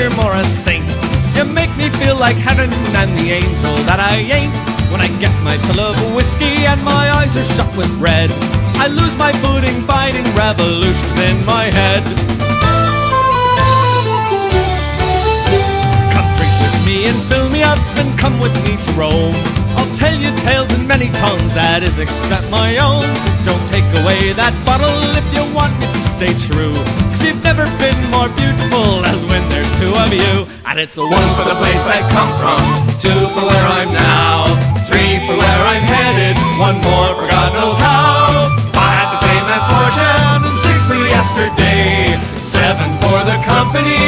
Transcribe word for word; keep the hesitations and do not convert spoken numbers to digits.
you're more a saint. You make me feel like heaven and the angel that I ain't. When I get my fill of whiskey and my eyes are shut with red, I lose my footing fighting revolutions in my head. Come drink with me and fill me up and come with me to Rome. I'll tell you tales in many tongues, that is except my own. Don't take away that bottle if you want me to stay true, 'cause you've never been more beautiful as when there's two of you. And it's a one for the place I come from, two for where I'm now, three for where I'm headed, one more for God knows how, five to pay my fortune, and six for yesterday, seven for the company